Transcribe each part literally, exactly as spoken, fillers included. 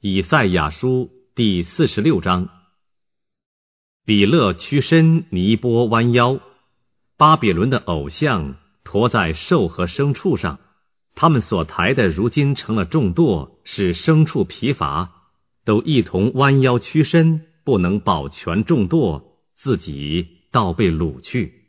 以赛亚书第四十六章。比勒屈身，尼波弯腰，巴比伦的偶像驮在兽和牲畜上，他们所抬的如今成了重垛，使牲畜疲乏，都一同弯腰屈身，不能保全重垛，自己倒被掳去。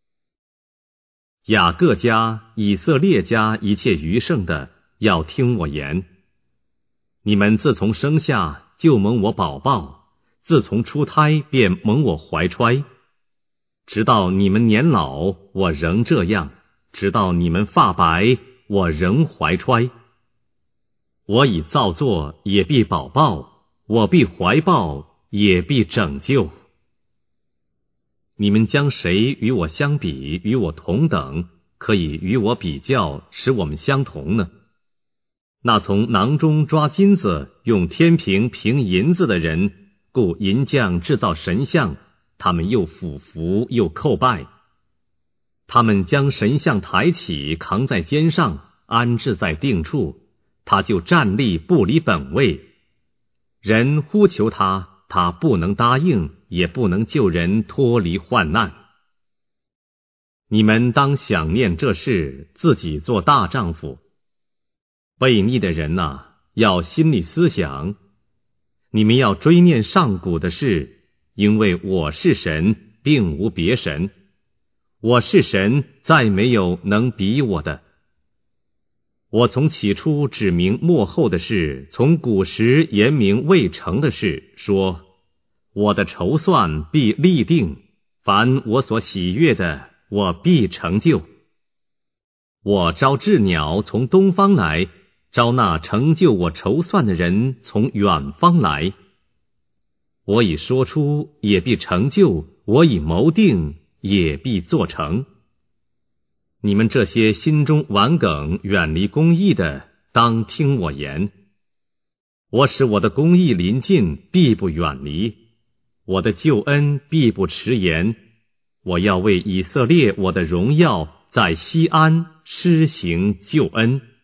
雅各家、以色列家一切余剩的，要听我言。你们自从生下就蒙我保抱，自从出胎便蒙我怀揣，直到你们年老，我仍这样；直到你们发白，我仍怀揣。我已造作，也必保抱；我必怀抱，也必拯救。你们将谁与我相比，与我同等，可以与我比较，使我们相同呢？那从囊中抓金子，用天平平银子的人，故银匠制造神像，他们又俯伏又叩拜。他们将神像抬起，扛在肩上，安置在定处，他就站立不离本位。人呼求他，他不能答应，也不能救人脱离患难。你们当想念这事，自己做大丈夫。悖逆的人哪，要心里思想，你们要追念上古的事，因为我是神，并无别神。我是神，再没有能比我的。我从起初指明末后的事，从古时言明未成的事，说我的筹算必立定，凡我所喜悦的，我必成就。我招鸷鸟从东方来，招那成就我筹算的人从远方来。我已说出，也必成就；我已谋定，也必做成。你们这些心中顽梗、远离公义的，当听我言。我使我的公义临近，必不远离；我的救恩必不迟延。我要为以色列我的荣耀，在西安施行救恩。